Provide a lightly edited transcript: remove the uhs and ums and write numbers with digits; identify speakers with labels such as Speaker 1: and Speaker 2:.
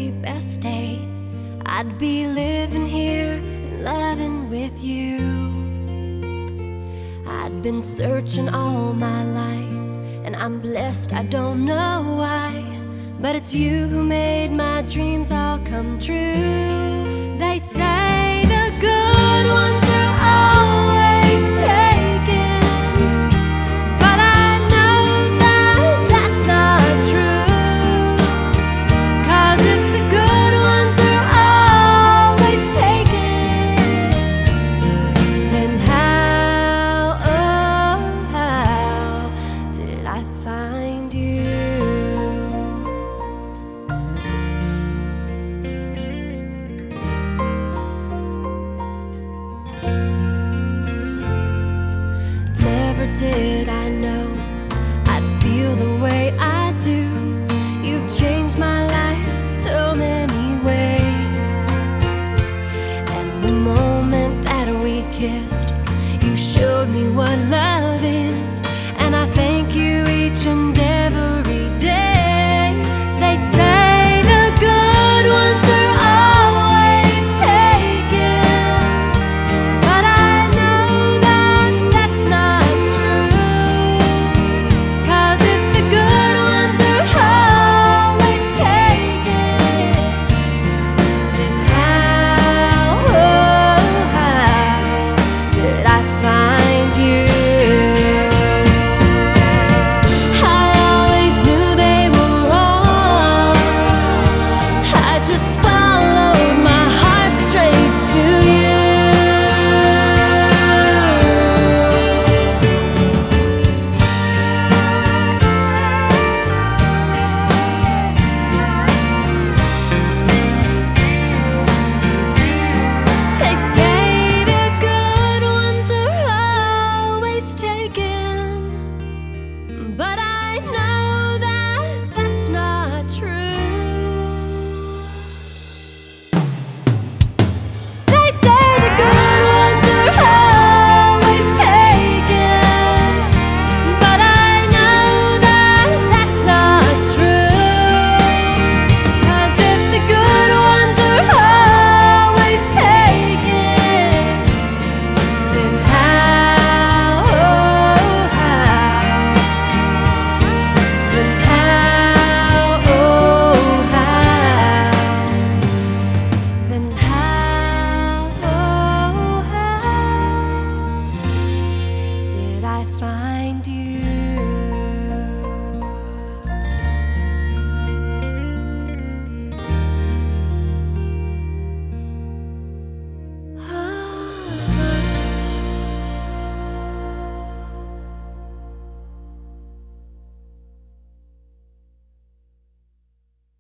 Speaker 1: very best day, I'd be living here and loving with you. I'd been searching all my life, and I'm blessed, I don't know why, but it's you who made my dreams all come true. They say the good ones are always taken, but I know that that's not true. 'Cause if the good ones are always taken, then how, oh how did I find you? Never did I know I'd feel the way I